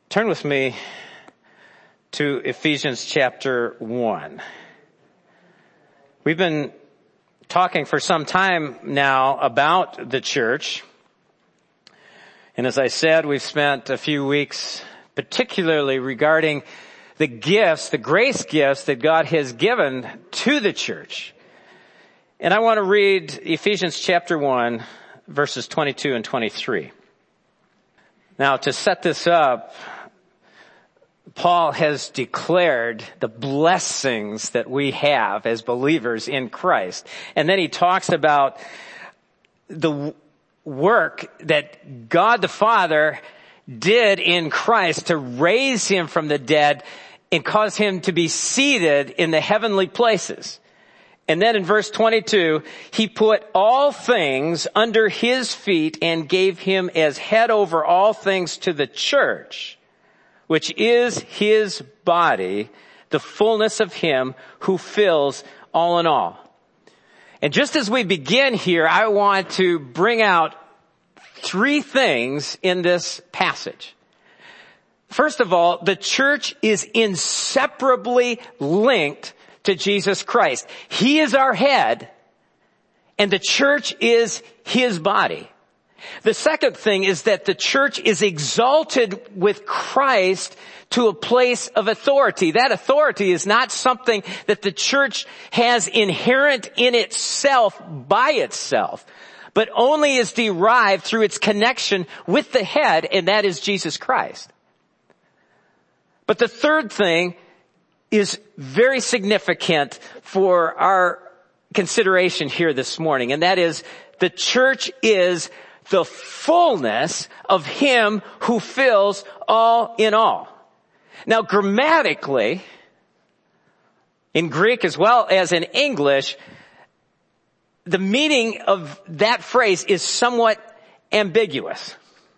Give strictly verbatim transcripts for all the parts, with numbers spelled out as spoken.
Turn with me to Ephesians chapter one. We've been talking for some time now about the church. And as I said, we've spent a few weeks particularly regarding the gifts, the grace gifts that God has given to the church. And I want to read Ephesians chapter one, verses twenty-two and twenty-three. Now, to set this up, Paul has declared the blessings that we have as believers in Christ. And then he talks about the work that God the Father did in Christ to raise him from the dead and cause him to be seated in the heavenly places. And then in verse twenty-two, he put all things under his feet and gave him as head over all things to the church, which is his body, the fullness of him who fills all in all. And just as we begin here, I want to bring out three things in this passage. First of all, the church is inseparably linked to Jesus Christ. He is our head, and the church is his body. The second thing is that the church is exalted with Christ to a place of authority. That authority is not something that the church has inherent in itself by itself, but only is derived through its connection with the head, and that is Jesus Christ. But the third thing is very significant for our consideration here this morning, and that is the church is the fullness of him who fills all in all. Now, grammatically, in Greek as well as in English, the meaning of that phrase is somewhat ambiguous.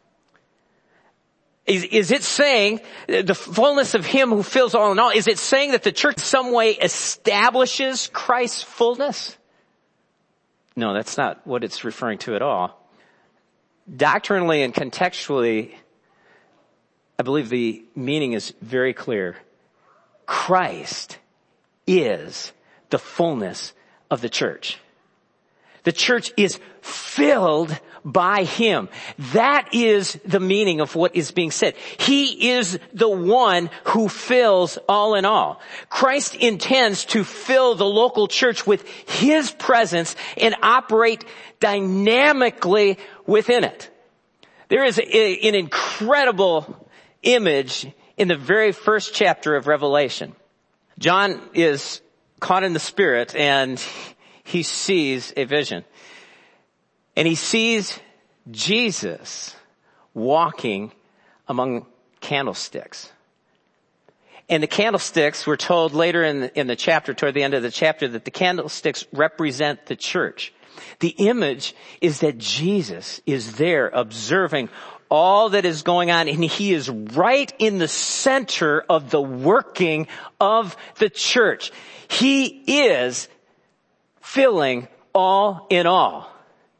Is, is it saying the fullness of him who fills all in all? Is it saying that the church in some way establishes Christ's fullness? No, that's not what it's referring to at all. Doctrinally and contextually, I believe the meaning is very clear. Christ is the fullness of the church. The church is filled by him. That is the meaning of what is being said. He is the one who fills all in all. Christ intends to fill the local church with his presence and operate dynamically within it. There is a, an incredible image in the very first chapter of Revelation. John is caught in the Spirit and he sees a vision. And he sees Jesus walking among candlesticks. And the candlesticks, we're told later in the, in the chapter, toward the end of the chapter, that the candlesticks represent the church. The image is that Jesus is there observing all that is going on, and he is right in the center of the working of the church. He is filling all in all.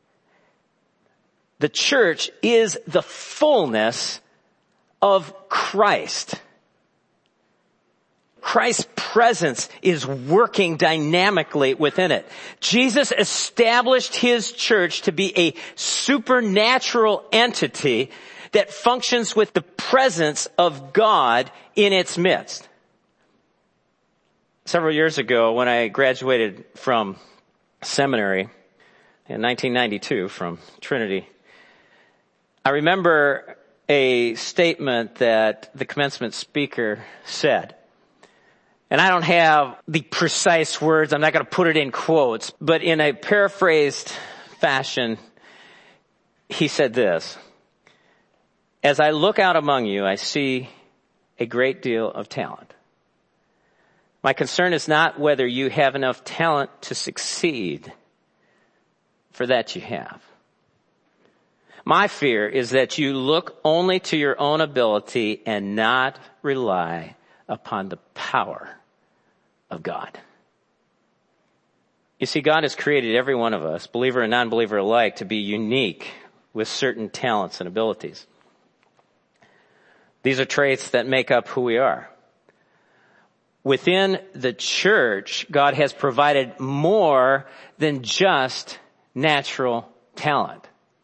The church is the fullness of Christ. Christ's presence is working dynamically within it. Jesus established his church to be a supernatural entity that functions with the presence of God in its midst. Several years ago, when I graduated from seminary in nineteen ninety-two from Trinity, I remember a statement that the commencement speaker said. And I don't have the precise words, I'm not going to put it in quotes, but in a paraphrased fashion, he said this: "As I look out among you, I see a great deal of talent. My concern is not whether you have enough talent to succeed, for that you have. My fear is that you look only to your own ability and not rely upon the power of God." You see, God has created every one of us, believer and non-believer alike, to be unique with certain talents and abilities. These are traits that make up who we are. Within the church, God has provided more than just natural talent.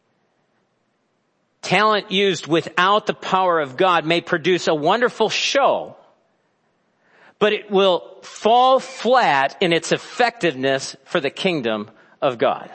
Talent used without the power of God may produce a wonderful show, but it will fall flat in its effectiveness for the kingdom of God.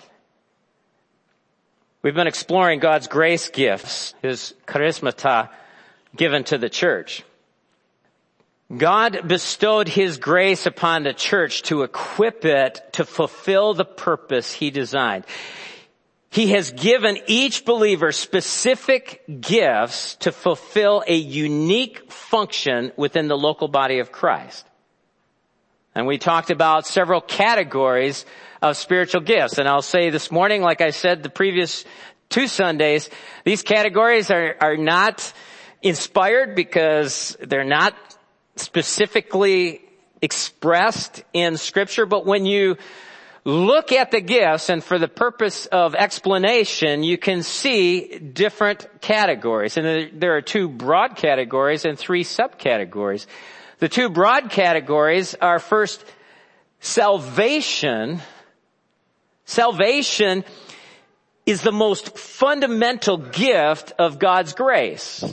We've been exploring God's grace gifts, His charismata given to the church. God bestowed His grace upon the church to equip it to fulfill the purpose He designed. He has given each believer specific gifts to fulfill a unique function within the local body of Christ. And we talked about several categories of spiritual gifts. And I'll say this morning, like I said the previous two Sundays, these categories are, are not inspired because they're not specifically expressed in Scripture. But when you look at the gifts, and for the purpose of explanation, you can see different categories. And there are two broad categories and three subcategories. The two broad categories are, first, salvation. Salvation is the most fundamental gift of God's grace.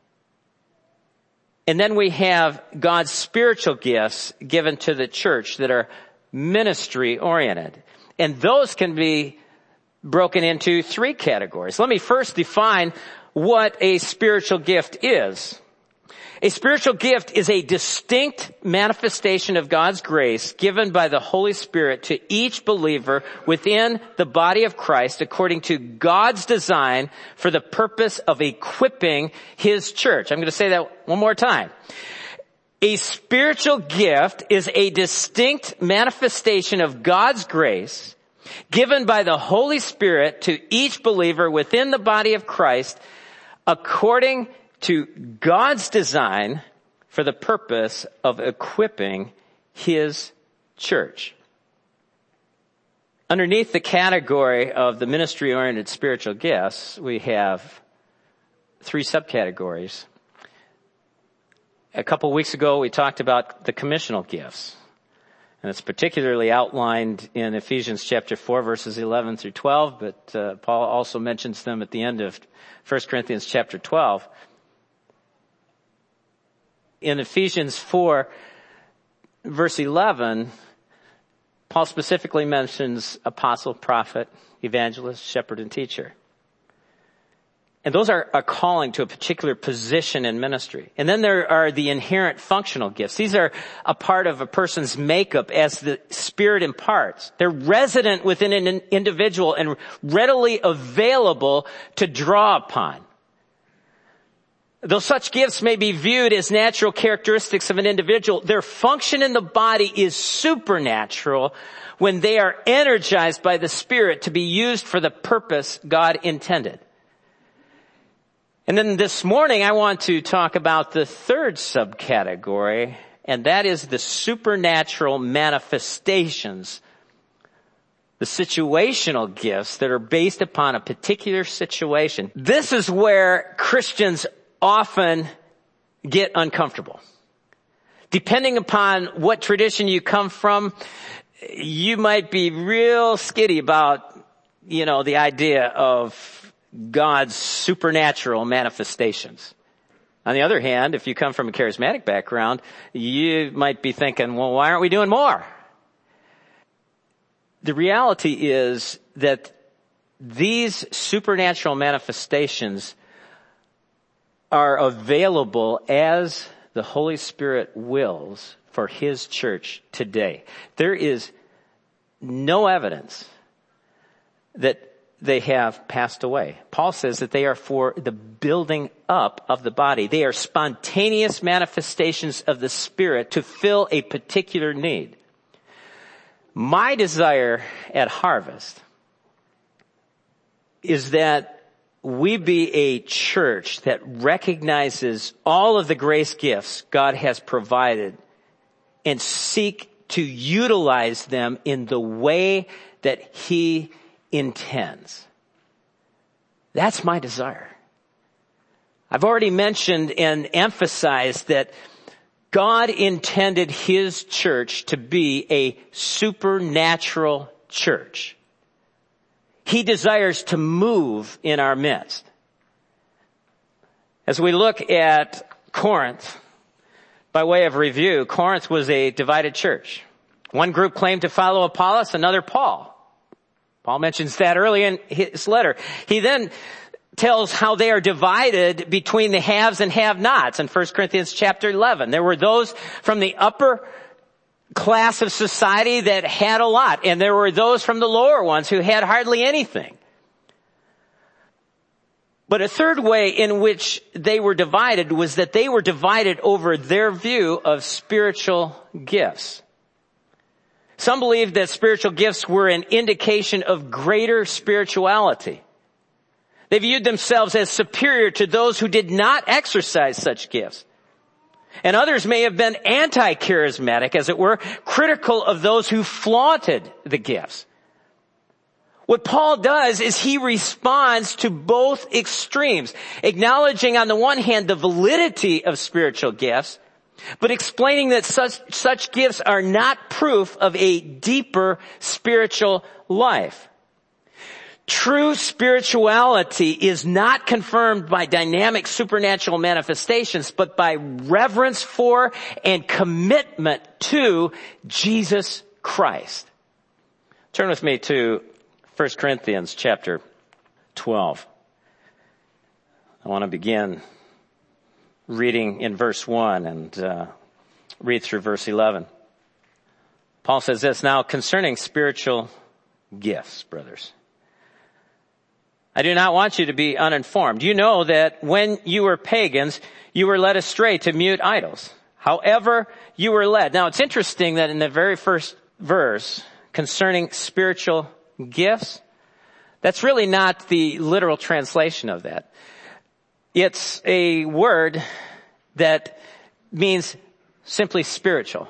And then we have God's spiritual gifts given to the church that are ministry oriented. And those can be broken into three categories. Let me first define what a spiritual gift is. A spiritual gift is a distinct manifestation of God's grace given by the Holy Spirit to each believer within the body of Christ according to God's design for the purpose of equipping His church. I'm going to say that one more time. A spiritual gift is a distinct manifestation of God's grace given by the Holy Spirit to each believer within the body of Christ according to God's design for the purpose of equipping His church. Underneath the category of the ministry-oriented spiritual gifts, we have three subcategories. A couple of weeks ago, we talked about the commissional gifts. And it's particularly outlined in Ephesians chapter four, verses eleven through twelve, but uh, Paul also mentions them at the end of First Corinthians chapter twelve. In Ephesians four, verse eleven, Paul specifically mentions apostle, prophet, evangelist, shepherd, and teacher. And those are a calling to a particular position in ministry. And then there are the inherent functional gifts. These are a part of a person's makeup as the Spirit imparts. They're resident within an individual and readily available to draw upon. Though such gifts may be viewed as natural characteristics of an individual, their function in the body is supernatural when they are energized by the Spirit to be used for the purpose God intended. And then this morning I want to talk about the third subcategory, and that is the supernatural manifestations, the situational gifts that are based upon a particular situation. This is where Christians often get uncomfortable. Depending upon what tradition you come from, you might be real skitty about, you know, the idea of God's supernatural manifestations. On the other hand, if you come from a charismatic background, you might be thinking, well, why aren't we doing more? The reality is that these supernatural manifestations are available as the Holy Spirit wills for His church today. There is no evidence that they have passed away. Paul says that they are for the building up of the body. They are spontaneous manifestations of the Spirit to fill a particular need. My desire at Harvest is that we be a church that recognizes all of the grace gifts God has provided and seek to utilize them in the way that He intends. That's my desire. I've already mentioned and emphasized that God intended his church to be a supernatural church. He desires to move in our midst. As we look at Corinth, by way of review, Corinth was a divided church. One group claimed to follow Apollos, another Paul. Paul mentions that early in his letter. He then tells how they are divided between the haves and have-nots in First Corinthians chapter eleven. There were those from the upper class of society that had a lot, and there were those from the lower ones who had hardly anything. But a third way in which they were divided was that they were divided over their view of spiritual gifts. Some believed that spiritual gifts were an indication of greater spirituality. They viewed themselves as superior to those who did not exercise such gifts. And others may have been anti-charismatic, as it were, critical of those who flaunted the gifts. What Paul does is he responds to both extremes, acknowledging on the one hand the validity of spiritual gifts, but explaining that such, such gifts are not proof of a deeper spiritual life. True spirituality is not confirmed by dynamic supernatural manifestations, but by reverence for and commitment to Jesus Christ. Turn with me to First Corinthians chapter twelve. I want to begin reading in verse one and uh, read through verse eleven. Paul says this, "Now concerning spiritual gifts, brothers, I do not want you to be uninformed. You know that when you were pagans, you were led astray to mute idols. However, you were led." Now it's interesting that in the very first verse, concerning spiritual gifts, that's really not the literal translation of that. It's a word that means simply spiritual.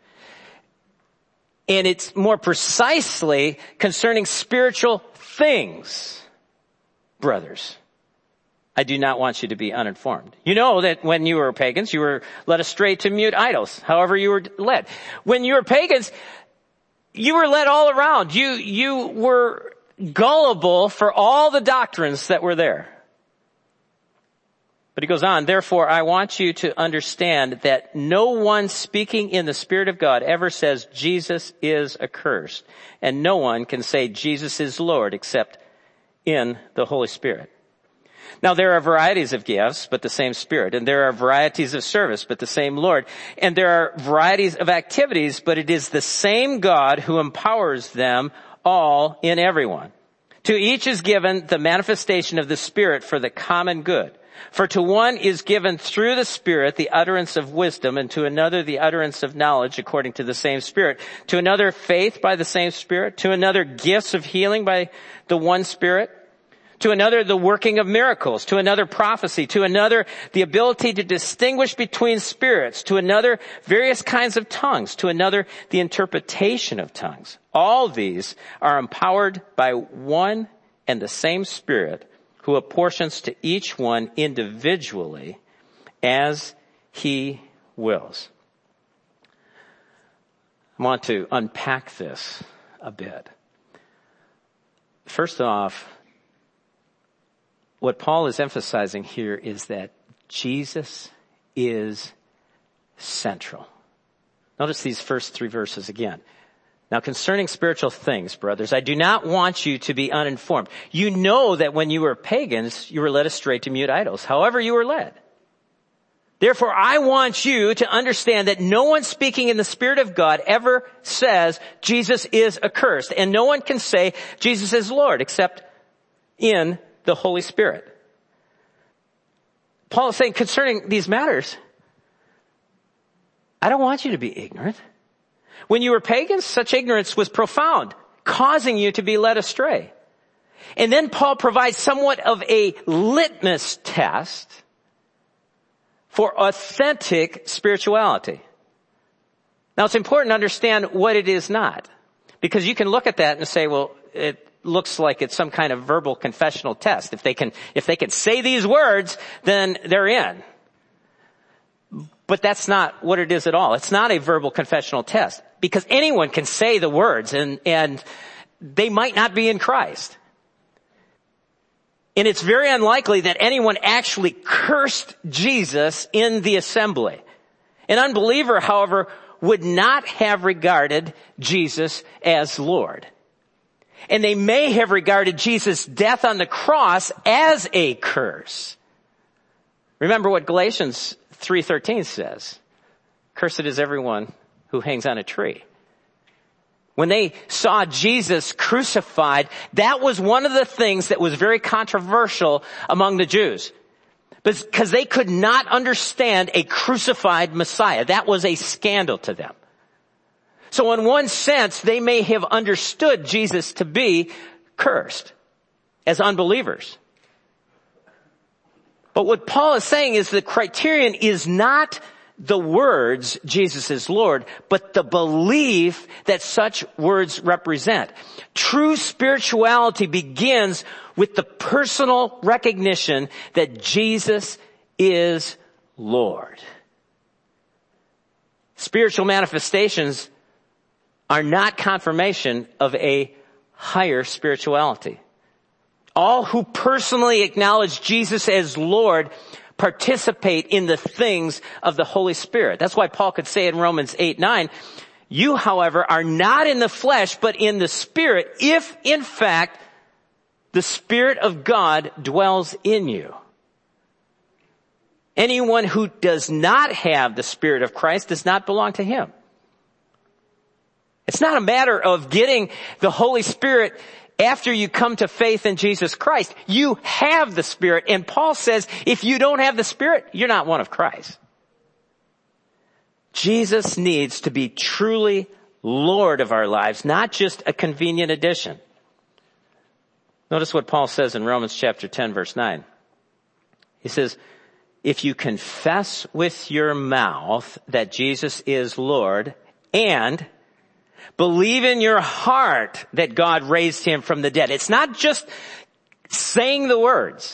And it's more precisely concerning spiritual things. Brothers, I do not want you to be uninformed. You know that when you were pagans, you were led astray to mute idols. However you were led. When you were pagans, you were led all around. You, you were gullible for all the doctrines that were there. But he goes on, "Therefore, I want you to understand that no one speaking in the Spirit of God ever says Jesus is accursed. And no one can say Jesus is Lord except in the Holy Spirit. Now there are varieties of gifts, but the same Spirit. And there are varieties of service, but the same Lord. And there are varieties of activities, but it is the same God who empowers them all in everyone. To each is given the manifestation of the Spirit for the common good. For to one is given through the Spirit the utterance of wisdom, and to another the utterance of knowledge according to the same Spirit. To another faith by the same Spirit. To another gifts of healing by the one Spirit. To another the working of miracles. To another prophecy. To another the ability to distinguish between spirits. To another various kinds of tongues. To another the interpretation of tongues. All these are empowered by one and the same Spirit, who apportions to each one individually as he wills." I want to unpack this a bit. First off, what Paul is emphasizing here is that Jesus is central. Notice these first three verses again. "Now concerning spiritual things, brothers, I do not want you to be uninformed. You know that when you were pagans, you were led astray to mute idols. However you were led. Therefore, I want you to understand that no one speaking in the Spirit of God ever says Jesus is accursed. And no one can say Jesus is Lord except in the Holy Spirit." Paul is saying concerning these matters, I don't want you to be ignorant. When you were pagans, such ignorance was profound, causing you to be led astray. And then Paul provides somewhat of a litmus test for authentic spirituality. Now it's important to understand what it is not. Because you can look at that and say, well, it, looks like it's some kind of verbal confessional test. If they can, if they can say these words, then they're in. But that's not what it is at all. It's not a verbal confessional test, because anyone can say the words and, and they might not be in Christ. And it's very unlikely that anyone actually cursed Jesus in the assembly. An unbeliever, however, would not have regarded Jesus as Lord. And they may have regarded Jesus' death on the cross as a curse. Remember what Galatians three thirteen says. Cursed is everyone who hangs on a tree. When they saw Jesus crucified, that was one of the things that was very controversial among the Jews. Because they could not understand a crucified Messiah. That was a scandal to them. So in one sense, they may have understood Jesus to be cursed as unbelievers. But what Paul is saying is the criterion is not the words, Jesus is Lord, but the belief that such words represent. True spirituality begins with the personal recognition that Jesus is Lord. Spiritual manifestations are not confirmation of a higher spirituality. All who personally acknowledge Jesus as Lord participate in the things of the Holy Spirit. That's why Paul could say in Romans eight nine, you, however, are not in the flesh, but in the Spirit, if in fact the Spirit of God dwells in you. Anyone who does not have the Spirit of Christ does not belong to him. It's not a matter of getting the Holy Spirit after you come to faith in Jesus Christ. You have the Spirit. And Paul says, if you don't have the Spirit, you're not one of Christ. Jesus needs to be truly Lord of our lives, not just a convenient addition. Notice what Paul says in Romans chapter ten, verse nine. He says, if you confess with your mouth that Jesus is Lord and believe in your heart that God raised him from the dead. It's not just saying the words.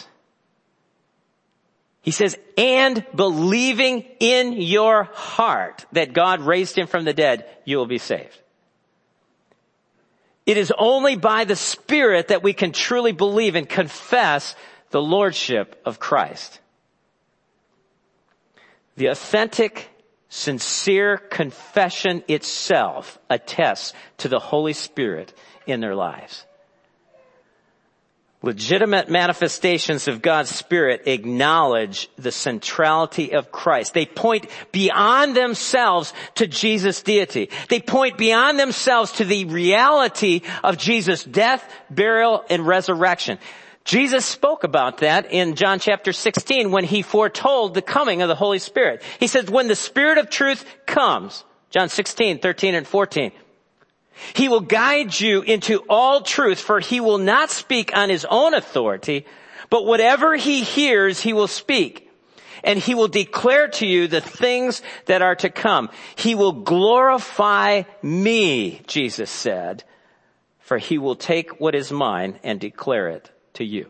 He says, and believing in your heart that God raised him from the dead, you will be saved. It is only by the Spirit that we can truly believe and confess the Lordship of Christ. The authentic, sincere confession itself attests to the Holy Spirit in their lives. Legitimate manifestations of God's Spirit acknowledge the centrality of Christ. They point beyond themselves to Jesus' deity. They point beyond themselves to the reality of Jesus' death, burial, and resurrection. Jesus spoke about that in John chapter sixteen when he foretold the coming of the Holy Spirit. He says, when the Spirit of truth comes, John sixteen, thirteen and fourteen, he will guide you into all truth, for he will not speak on his own authority, but whatever he hears, he will speak. And he will declare to you the things that are to come. He will glorify me, Jesus said, for he will take what is mine and declare it to you.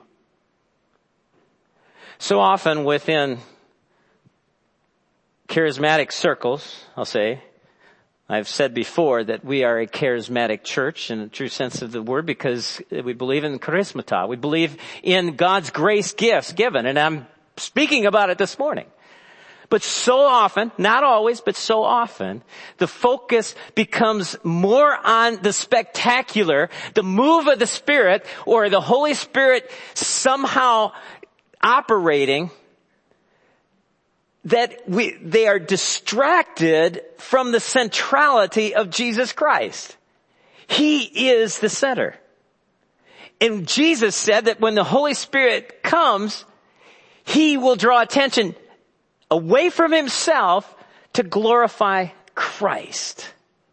So often within charismatic circles, I'll say, I've said before that we are a charismatic church in the true sense of the word because we believe in charismata. We believe in God's grace gifts given, and I'm speaking about it this morning. But so often, not always, but so often, the focus becomes more on the spectacular, the move of the Spirit, or the Holy Spirit somehow operating, that we, they are distracted from the centrality of Jesus Christ. He is the center. And Jesus said that when the Holy Spirit comes, he will draw attention away from himself to glorify Christ.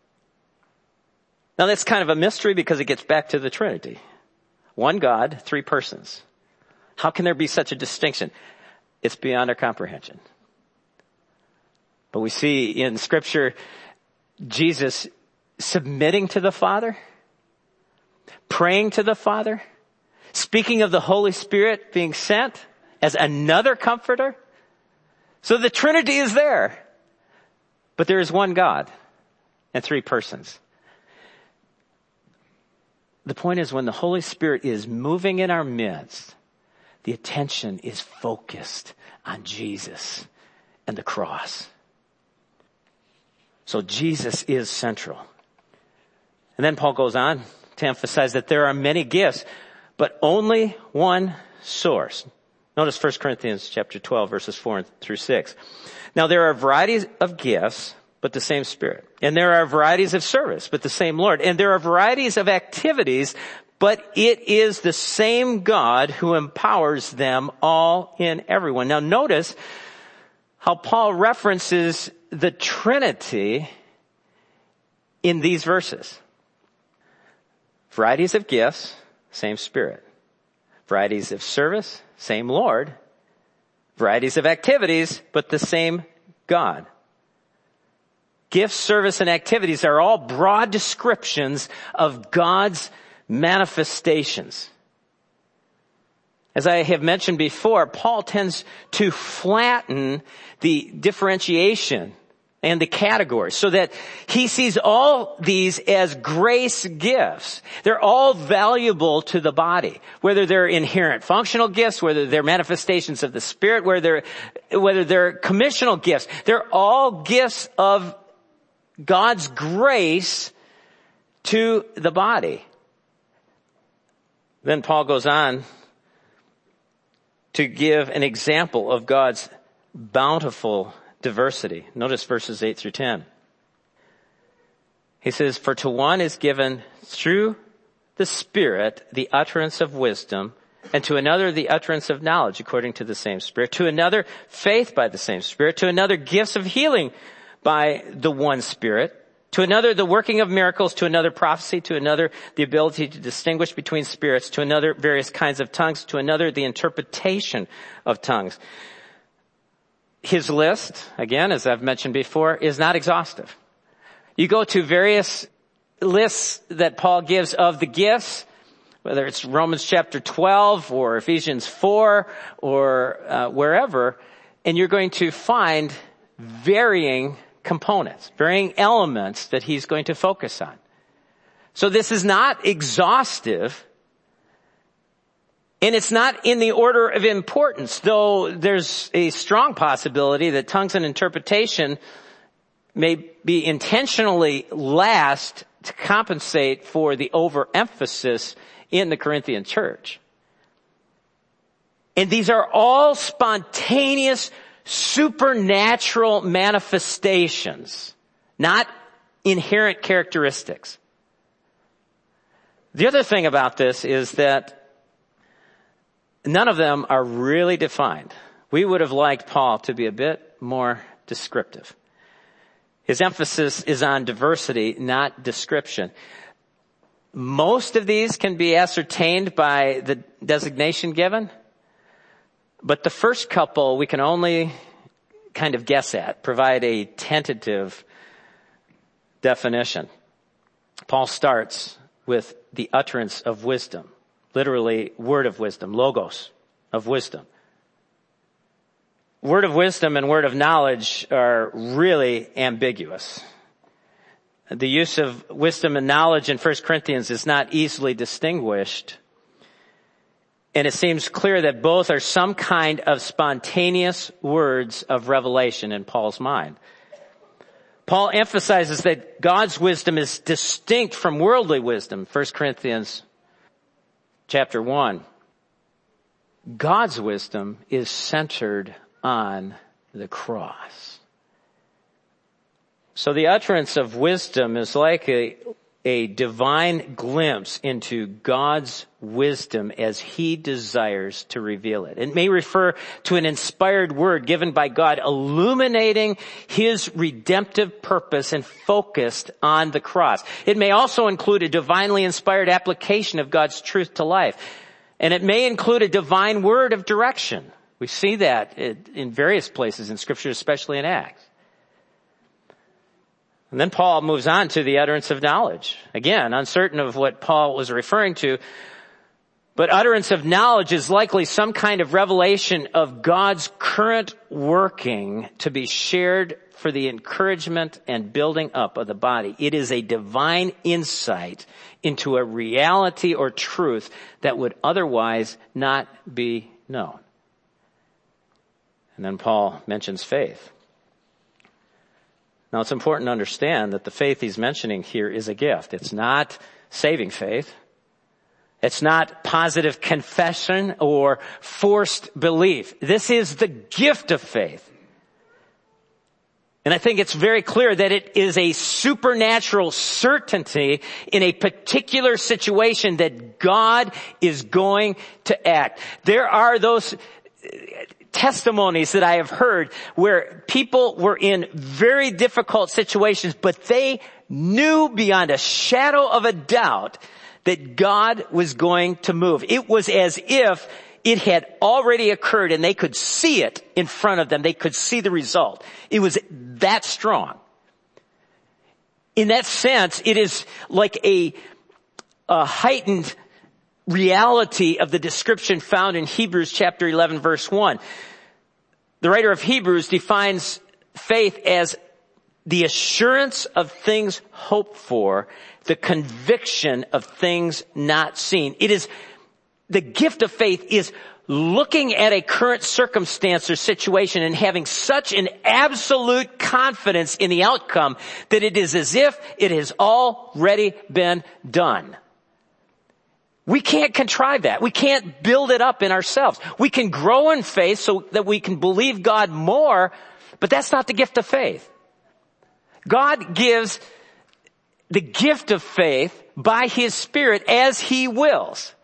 Now that's kind of a mystery because it gets back to the Trinity. One God, three persons. How can there be such a distinction? It's beyond our comprehension. But we see in Scripture Jesus submitting to the Father. praying to the Father, speaking of the Holy Spirit being sent as another comforter. So the Trinity is there, but there is one God and three persons. The point is, when the Holy Spirit is moving in our midst, the attention is focused on Jesus and the cross. So Jesus is central. And then Paul goes on to emphasize that there are many gifts, but only one source. Notice First Corinthians chapter twelve, verses four through six. Now there are varieties of gifts, but the same Spirit. And there are varieties of service, but the same Lord. And there are varieties of activities, but it is the same God who empowers them all in everyone. Now notice how Paul references the Trinity in these verses. Varieties of gifts, same Spirit. Varieties of service, same Lord. Varieties of activities, but the same God. Gifts, service, and activities are all broad descriptions of God's manifestations. As I have mentioned before, Paul tends to flatten the differentiation and the categories so that he sees all these as grace gifts. They're all valuable to the body, whether they're inherent functional gifts, whether they're manifestations of the Spirit, whether they're, whether they're commissional gifts. They're all gifts of God's grace to the body. Then Paul goes on to give an example of God's bountiful diversity. Notice verses eight through ten. He says, "For to one is given through the Spirit the utterance of wisdom, and to another the utterance of knowledge according to the same Spirit, to another faith by the same Spirit, to another gifts of healing by the one Spirit, to another the working of miracles, to another prophecy, to another the ability to distinguish between spirits, to another various kinds of tongues, to another the interpretation of tongues." His list, again, as I've mentioned before, is not exhaustive. You go to various lists that Paul gives of the gifts, whether it's Romans chapter twelve or Ephesians four or uh, wherever, and you're going to find varying components, varying elements that he's going to focus on. So this is not exhaustive, and it's not in the order of importance, though there's a strong possibility that tongues and interpretation may be intentionally last to compensate for the overemphasis in the Corinthian church. And these are all spontaneous, supernatural manifestations, not inherent characteristics. The other thing about this is that none of them are really defined. We would have liked Paul to be a bit more descriptive. His emphasis is on diversity, not description. Most of these can be ascertained by the designation given, but the first couple we can only kind of guess at, provide a tentative definition. Paul starts with the utterance of wisdom, literally word of wisdom, logos of wisdom. Word of wisdom and word of knowledge are really ambiguous. The use of wisdom and knowledge in First Corinthians is not easily distinguished. And it seems clear that both are some kind of spontaneous words of revelation in Paul's mind. Paul emphasizes that God's wisdom is distinct from worldly wisdom. First Corinthians chapter one. God's wisdom is centered on the cross. So the utterance of wisdom is like a, a divine glimpse into God's wisdom as he desires to reveal it. It may refer to an inspired word given by God illuminating his redemptive purpose and focused on the cross. It may also include a divinely inspired application of God's truth to life. And it may include a divine word of direction. We see that in various places in Scripture, especially in Acts. And then Paul moves on to the utterance of knowledge. Again, uncertain of what Paul was referring to, but utterance of knowledge is likely some kind of revelation of God's current working to be shared for the encouragement and building up of the body. It is a divine insight into a reality or truth that would otherwise not be known. And then Paul mentions faith. Now, it's important to understand that the faith he's mentioning here is a gift. It's not saving faith. It's not positive confession or forced belief. This is the gift of faith. And I think it's very clear that it is a supernatural certainty in a particular situation that God is going to act. There are those testimonies that I have heard where people were in very difficult situations, but they knew beyond a shadow of a doubt that God was going to move. It was as if it had already occurred and they could see it in front of them. They could see the result. It was that strong. In that sense, it is like a, a heightened reality of the description found in Hebrews chapter eleven verse one. The writer of Hebrews defines faith as the assurance of things hoped for, the conviction of things not seen. It is, the gift of faith is looking at a current circumstance or situation and having such an absolute confidence in the outcome that it is as if it has already been done. We can't contrive that. We can't build it up in ourselves. We can grow in faith so that we can believe God more, but that's not the gift of faith. God gives the gift of faith by His Spirit as He wills.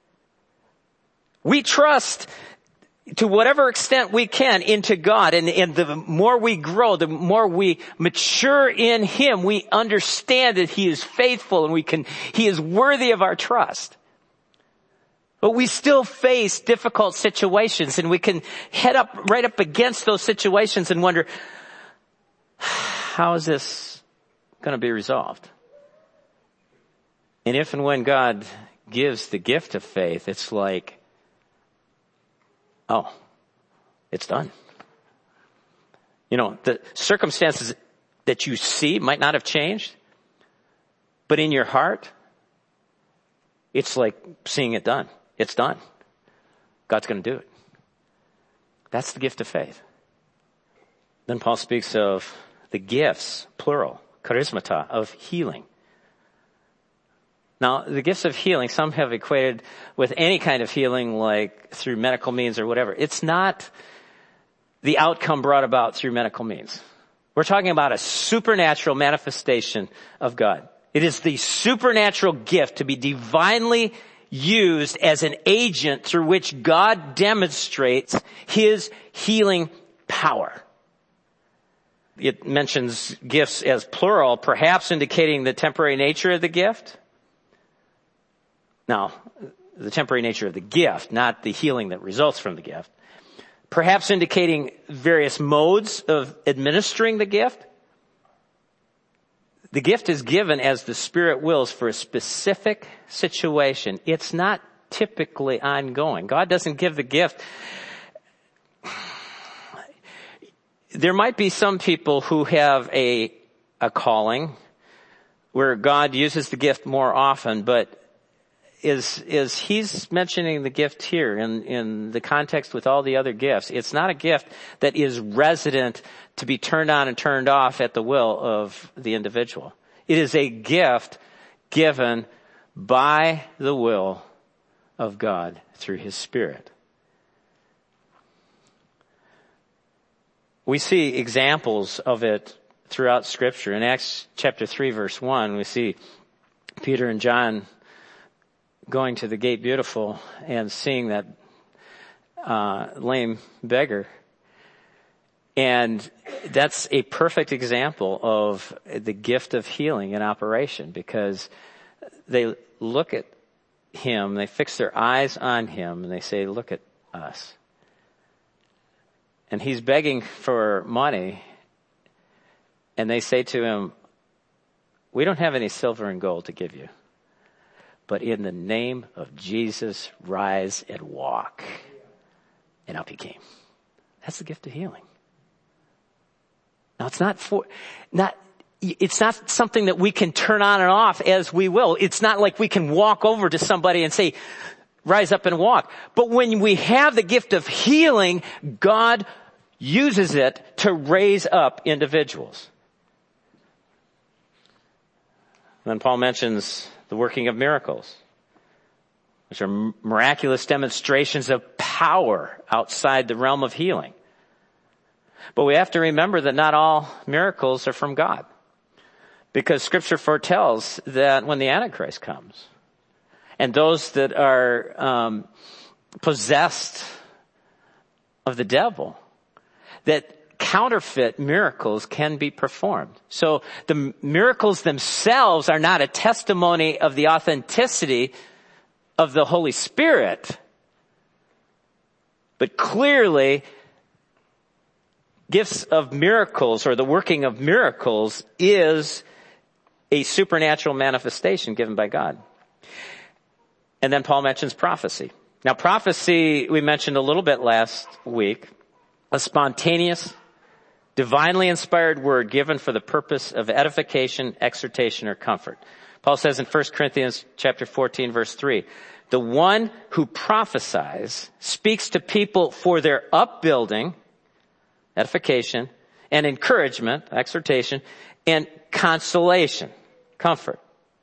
We trust to whatever extent we can into God, and, and the more we grow, the more we mature in Him, we understand that He is faithful and we can, He is worthy of our trust. But we still face difficult situations, and we can head up, right up against those situations and wonder, how is this going to be resolved? And if and when God gives the gift of faith, it's like, oh, it's done. You know, the circumstances that you see might not have changed, but in your heart, it's like seeing it done. It's done. God's going to do it. That's the gift of faith. Then Paul speaks of the gifts, plural, charismata, of healing. Now, the gifts of healing, some have equated with any kind of healing, like through medical means or whatever. It's not the outcome brought about through medical means. We're talking about a supernatural manifestation of God. It is the supernatural gift to be divinely used as an agent through which God demonstrates His healing power. It mentions gifts as plural, perhaps indicating the temporary nature of the gift. Now, the temporary nature of the gift, not the healing that results from the gift. Perhaps indicating various modes of administering the gift. The gift is given as the Spirit wills for a specific situation. It's not typically ongoing. God doesn't give the gift. There might be some people who have a, a calling where God uses the gift more often, but is, is he's mentioning the gift here in, in the context with all the other gifts. It's not a gift that is resident to be turned on and turned off at the will of the individual. It is a gift given by the will of God through His Spirit. We see examples of it throughout Scripture. In Acts chapter three verse one, we see Peter and John going to the Gate Beautiful and seeing that uh, lame beggar. And that's a perfect example of the gift of healing in operation, because they look at him, they fix their eyes on him, and they say, look at us. And he's begging for money, and they say to him, we don't have any silver and gold to give you, but in the name of Jesus, rise and walk. And up he came. That's the gift of healing. Now it's not for, not, it's not something that we can turn on and off as we will. It's not like we can walk over to somebody and say, rise up and walk. But when we have the gift of healing, God uses it to raise up individuals. Then Paul mentions the working of miracles, which are miraculous demonstrations of power outside the realm of healing. But we have to remember that not all miracles are from God, because Scripture foretells that when the Antichrist comes and those that are um, possessed of the devil, that counterfeit miracles can be performed. So the miracles themselves are not a testimony of the authenticity of the Holy Spirit, but clearly gifts of miracles or the working of miracles is a supernatural manifestation given by God. And then Paul mentions prophecy. Now prophecy, we mentioned a little bit last week, a spontaneous, divinely inspired word given for the purpose of edification, exhortation, or comfort. Paul says in First Corinthians chapter fourteen, verse three, the one who prophesies speaks to people for their upbuilding, edification, and encouragement, exhortation, and consolation, comfort.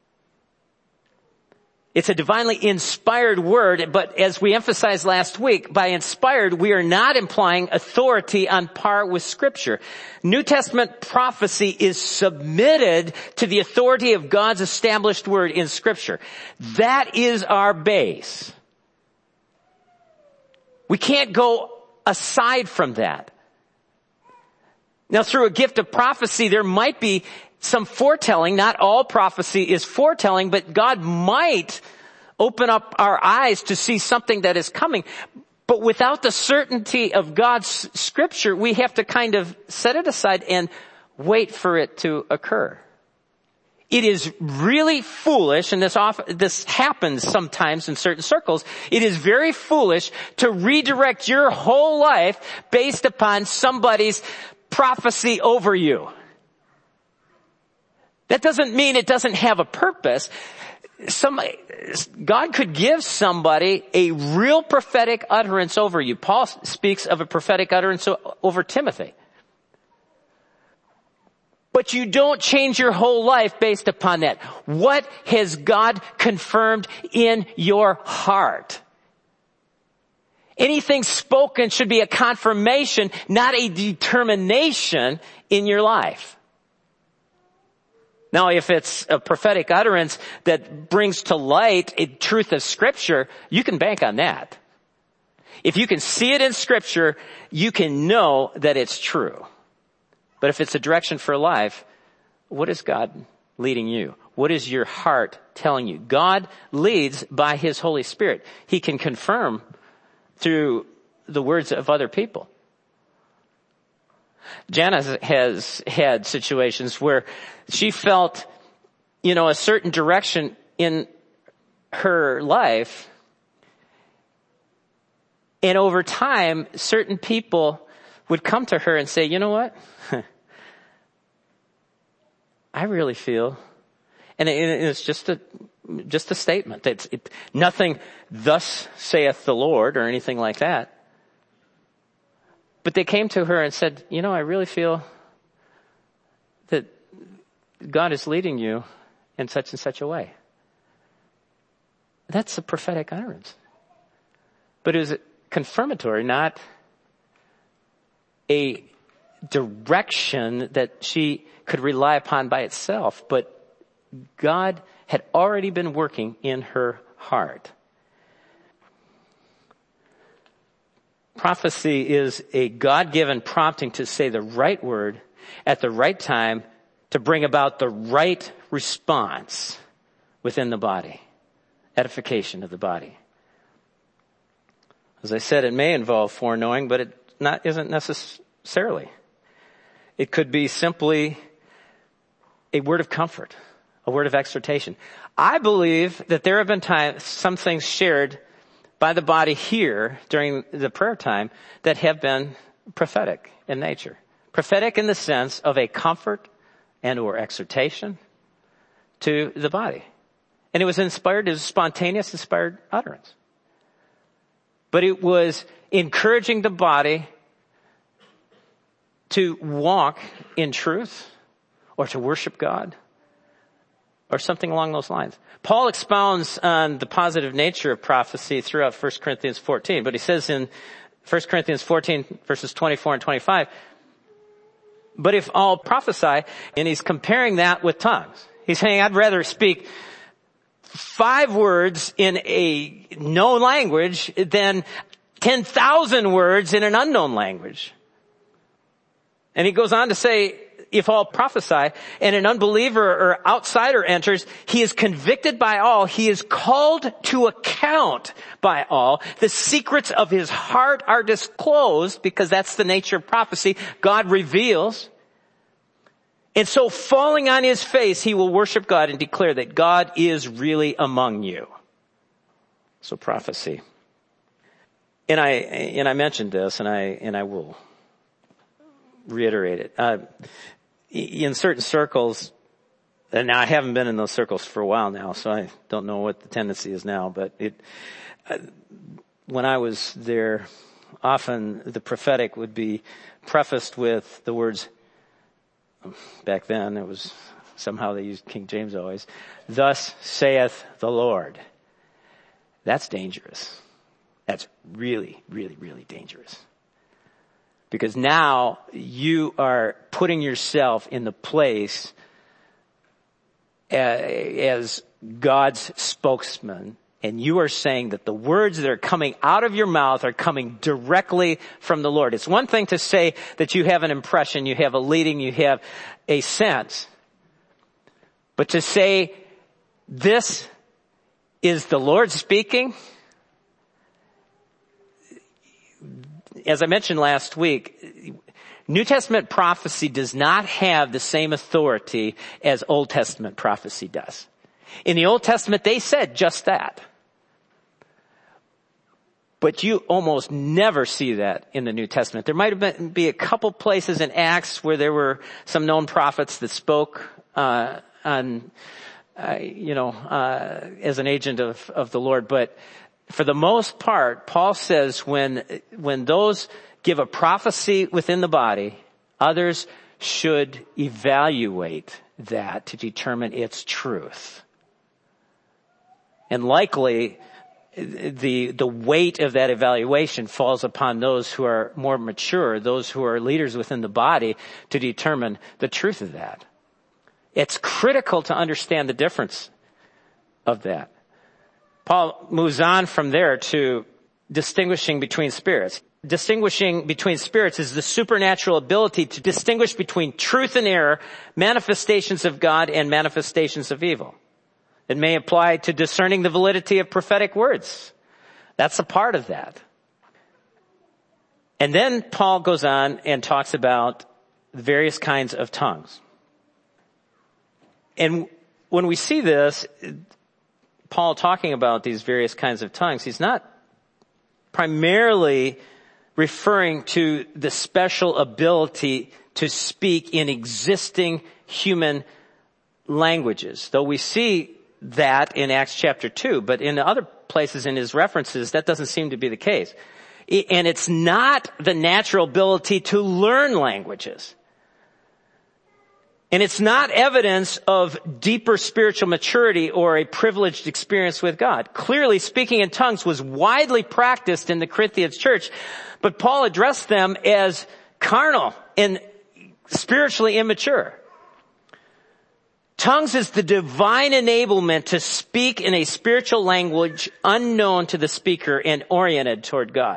It's a divinely inspired word, but as we emphasized last week, by inspired, we are not implying authority on par with Scripture. New Testament prophecy is submitted to the authority of God's established word in Scripture. That is our base. We can't go aside from that. Now, through a gift of prophecy, there might be some foretelling. Not all prophecy is foretelling, but God might open up our eyes to see something that is coming. But without the certainty of God's Scripture, we have to kind of set it aside and wait for it to occur. It is really foolish, and this often, this happens sometimes in certain circles. It is very foolish to redirect your whole life based upon somebody's prophecy over you. That doesn't mean it doesn't have a purpose. Some, God could give somebody a real prophetic utterance over you. Paul speaks of a prophetic utterance over Timothy. But you don't change your whole life based upon that. What has God confirmed in your heart? Anything spoken should be a confirmation, not a determination in your life. Now, if it's a prophetic utterance that brings to light a truth of Scripture, you can bank on that. If you can see it in Scripture, you can know that it's true. But if it's a direction for life, what is God leading you? What is your heart telling you? God leads by His Holy Spirit. He can confirm through the words of other people. Jana has had situations where she felt, you know, a certain direction in her life. And over time, certain people would come to her and say, you know what? I really feel, and it's just a, just a statement. It's it, nothing, thus saith the Lord, or anything like that. But they came to her and said, you know, I really feel that God is leading you in such and such a way. That's a prophetic utterance. But it was confirmatory, not a direction that she could rely upon by itself. But God had already been working in her heart. Prophecy is a God-given prompting to say the right word at the right time to bring about the right response within the body, edification of the body. As I said, it may involve foreknowing, but it not isn't necessarily. It could be simply a word of comfort, a word of exhortation. I believe that there have been times, some things shared by the body here during the prayer time that have been prophetic in nature. Prophetic in the sense of a comfort and or exhortation to the body. And it was inspired, it was spontaneous, inspired utterance. But it was encouraging the body to walk in truth or to worship God or something along those lines. Paul expounds on the positive nature of prophecy throughout First Corinthians fourteen, but he says in First Corinthians fourteen verses twenty-four and twenty-five, but if all prophesy, and he's comparing that with tongues. He's saying, I'd rather speak five words in a known language than ten thousand words in an unknown language. And he goes on to say, if all prophesy and an unbeliever or outsider enters, he is convicted by all. He is called to account by all. The secrets of his heart are disclosed because that's the nature of prophecy. God reveals. And so falling on his face, he will worship God and declare that God is really among you. So prophecy. And I, and I mentioned this and I, and I will reiterate it. Uh, in certain circles, and now I haven't been in those circles for a while now, so I don't know what the tendency is now, but it, uh, when I was there, often the prophetic would be prefaced with the words, back then it was, somehow they used King James always, thus saith the Lord. That's dangerous. That's really, really, really dangerous. Because now you are putting yourself in the place as God's spokesman, and you are saying that the words that are coming out of your mouth are coming directly from the Lord. It's one thing to say that you have an impression, you have a leading, you have a sense. But to say, this is the Lord speaking, as I mentioned last week, New Testament prophecy does not have the same authority as Old Testament prophecy does. In the Old Testament, they said just that. But you almost never see that in the New Testament. There might have been be a couple places in Acts where there were some known prophets that spoke uh, on, uh, you know, uh, as an agent of, of the Lord, but for the most part, Paul says when, when those give a prophecy within the body, others should evaluate that to determine its truth. And likely, the, the weight of that evaluation falls upon those who are more mature, those who are leaders within the body, to determine the truth of that. It's critical to understand the difference of that. Paul moves on from there to distinguishing between spirits. Distinguishing between spirits is the supernatural ability to distinguish between truth and error, manifestations of God and manifestations of evil. It may apply to discerning the validity of prophetic words. That's a part of that. And then Paul goes on and talks about various kinds of tongues. And when we see this, Paul talking about these various kinds of tongues, he's not primarily referring to the special ability to speak in existing human languages, though we see that in Acts chapter two, but in other places in his references, that doesn't seem to be the case. And it's not the natural ability to learn languages. And it's not evidence of deeper spiritual maturity or a privileged experience with God. Clearly, speaking in tongues was widely practiced in the Corinthians church, but Paul addressed them as carnal and spiritually immature. Tongues is the divine enablement to speak in a spiritual language unknown to the speaker and oriented toward God.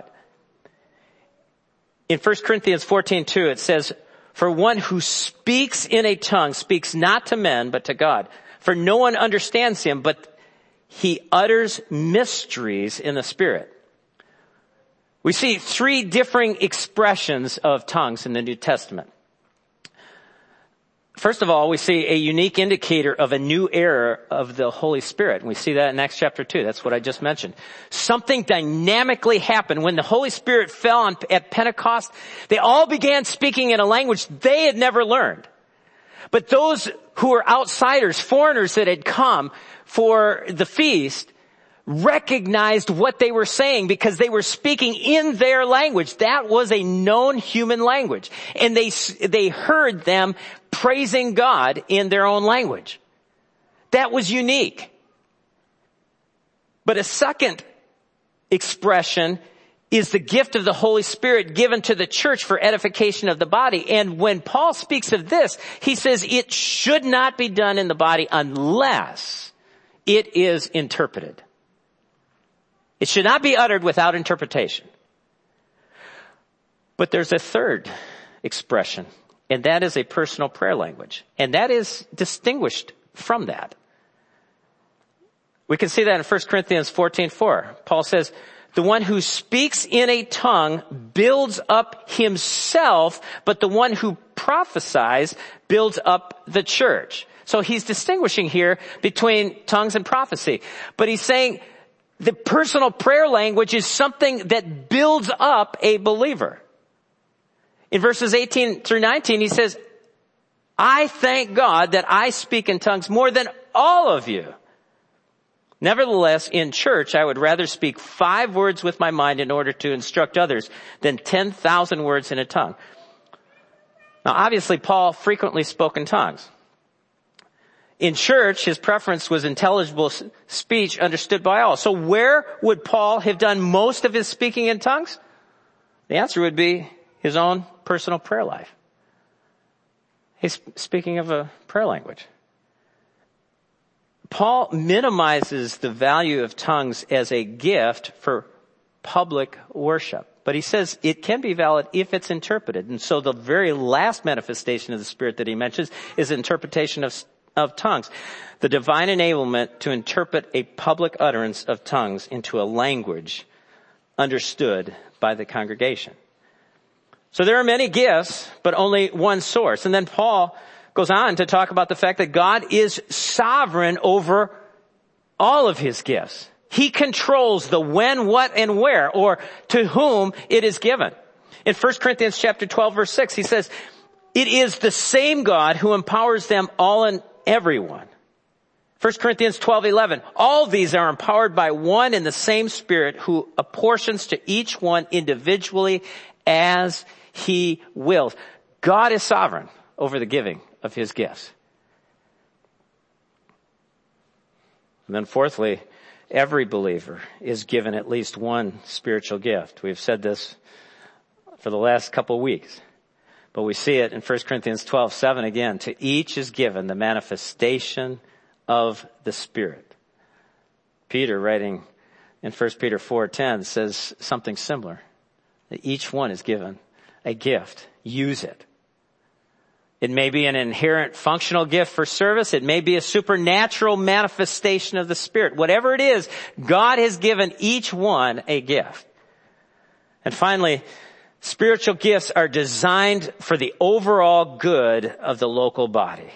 In First Corinthians fourteen two, it says, for one who speaks in a tongue speaks not to men, but to God. For no one understands him, but he utters mysteries in the Spirit. We see three differing expressions of tongues in the New Testament. First of all, we see a unique indicator of a new era of the Holy Spirit. And we see that in Acts chapter two. That's what I just mentioned. Something dynamically happened. When the Holy Spirit fell on, at Pentecost, they all began speaking in a language they had never learned. But those who were outsiders, foreigners that had come for the feast, recognized what they were saying because they were speaking in their language. That was a known human language. And they, they heard them praising God in their own language. That was unique. But a second expression is the gift of the Holy Spirit given to the church for edification of the body. And when Paul speaks of this, he says it should not be done in the body unless it is interpreted. It should not be uttered without interpretation. But there's a third expression, and that is a personal prayer language. And that is distinguished from that. We can see that in First Corinthians fourteen four. Paul says, the one who speaks in a tongue builds up himself, but the one who prophesies builds up the church. So he's distinguishing here between tongues and prophecy. But he's saying the personal prayer language is something that builds up a believer. In verses eighteen through nineteen, he says, I thank God that I speak in tongues more than all of you. Nevertheless, in church, I would rather speak five words with my mind in order to instruct others than ten thousand words in a tongue. Now, obviously, Paul frequently spoke in tongues. In church, his preference was intelligible speech understood by all. So where would Paul have done most of his speaking in tongues? The answer would be his own personal prayer life. He's speaking of a prayer language. Paul minimizes the value of tongues as a gift for public worship. But he says it can be valid if it's interpreted. And so the very last manifestation of the Spirit that he mentions is interpretation of of tongues. The divine enablement to interpret a public utterance of tongues into a language understood by the congregation. So there are many gifts, but only one source. And then Paul goes on to talk about the fact that God is sovereign over all of his gifts. He controls the when, what, and where, or to whom it is given. In First Corinthians chapter twelve, verse six, he says, it is the same God who empowers them all in everyone. First Corinthians twelve eleven. All these are empowered by one and the same Spirit who apportions to each one individually as he wills. God is sovereign over the giving of his gifts. And then fourthly, every believer is given at least one spiritual gift. We've said this for the last couple of weeks. But we see it in First Corinthians twelve seven again. To each is given the manifestation of the Spirit. Peter, writing in First Peter four ten, says something similar. That each one is given a gift. Use it. It may be an inherent functional gift for service. It may be a supernatural manifestation of the Spirit. Whatever it is, God has given each one a gift. And finally, spiritual gifts are designed for the overall good of the local body.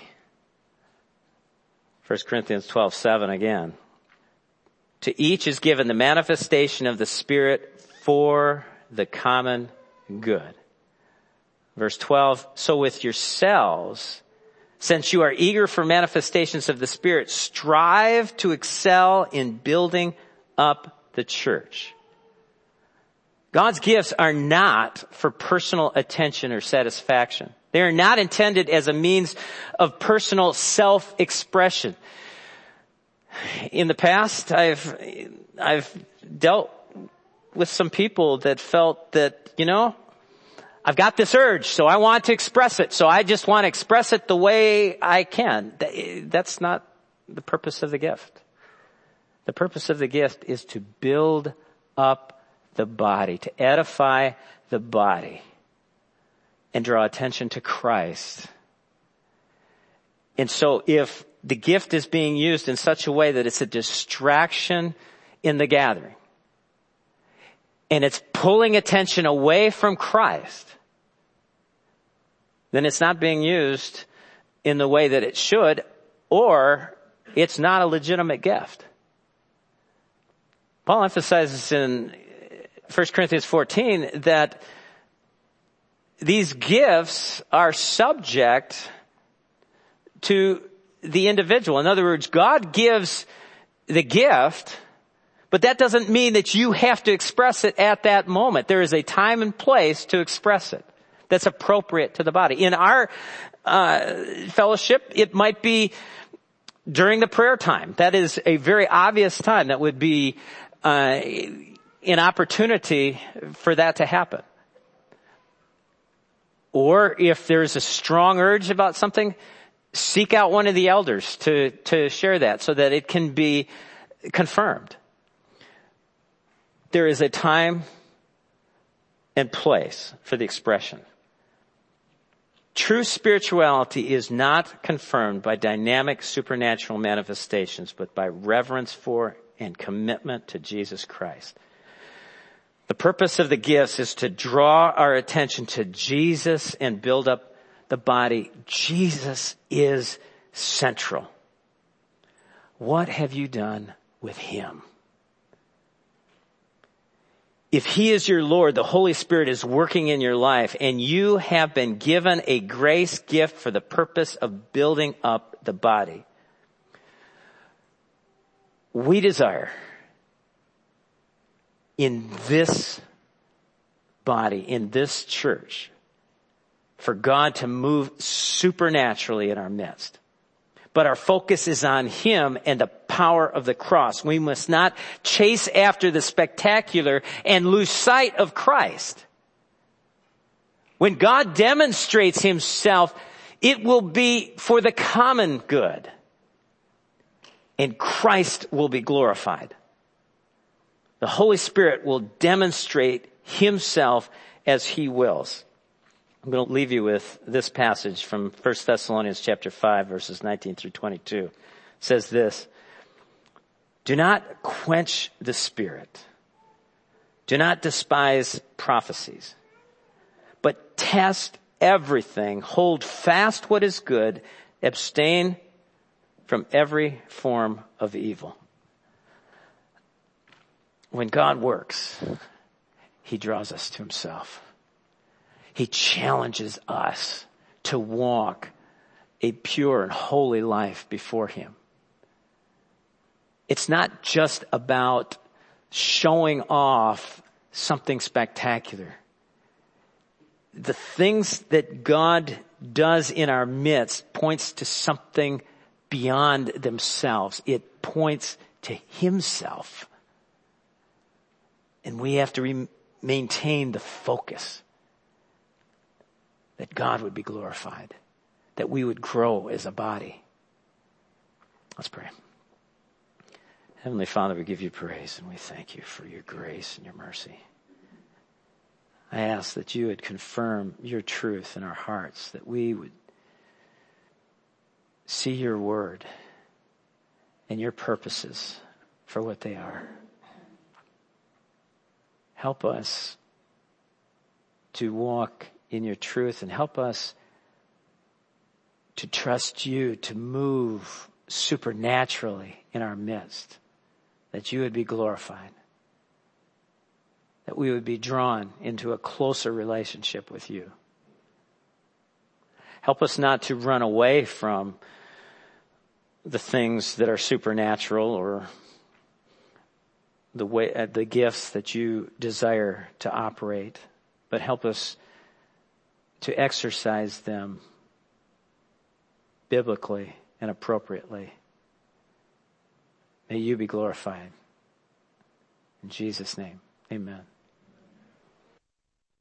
First Corinthians twelve seven again. To each is given the manifestation of the Spirit for the common good. Verse twelve, so with yourselves, since you are eager for manifestations of the Spirit, strive to excel in building up the church. God's gifts are not for personal attention or satisfaction. They are not intended as a means of personal self-expression. In the past, I've, I've dealt with some people that felt that, you know, I've got this urge, so I want to express it. So I just want to express it the way I can. That's not the purpose of the gift. The purpose of the gift is to build up the body, to edify the body, and draw attention to Christ. And so if the gift is being used in such a way that it's a distraction in the gathering, and it's pulling attention away from Christ, then it's not being used in the way that it should, or it's not a legitimate gift. Paul emphasizes in First Corinthians fourteen that these gifts are subject to the individual. In other words, God gives the gift, but that doesn't mean that you have to express it at that moment. There is a time and place to express it that's appropriate to the body. In our uh, fellowship, it might be during the prayer time. That is a very obvious time. That would be uh, an opportunity for that to happen. Or if there's a strong urge about something, seek out one of the elders to, to share that so that it can be confirmed. There is a time and place for the expression. True spirituality is not confirmed by dynamic supernatural manifestations, but by reverence for and commitment to Jesus Christ. The purpose of the gifts is to draw our attention to Jesus and build up the body. Jesus is central. What have you done with him? If he is your Lord, the Holy Spirit is working in your life, and you have been given a grace gift for the purpose of building up the body. We desire in this body, in this church, for God to move supernaturally in our midst. But our focus is on him and the power of the cross. We must not chase after the spectacular and lose sight of Christ. When God demonstrates himself, it will be for the common good. And Christ will be glorified. The Holy Spirit will demonstrate himself as he wills. I'm going to leave you with this passage from First Thessalonians chapter five, verses nineteen through twenty-two. It says this: do not quench the spirit. Do not despise prophecies, but test everything. Hold fast what is good. Abstain from every form of evil. When God works, he draws us to himself. He challenges us to walk a pure and holy life before him. It's not just about showing off something spectacular. The things that God does in our midst points to something beyond themselves. It points to himself. And we have to re- maintain the focus. That God would be glorified. That we would grow as a body. Let's pray. Heavenly Father, we give you praise and we thank you for your grace and your mercy. I ask that you would confirm your truth in our hearts, that we would see your word and your purposes for what they are. Help us to walk in your truth and help us to trust you to move supernaturally in our midst, that you would be glorified, that we would be drawn into a closer relationship with you. Help us not to run away from the things that are supernatural or the way, uh, the gifts that you desire to operate, but help us to exercise them biblically and appropriately. May you be glorified. In Jesus' name, amen.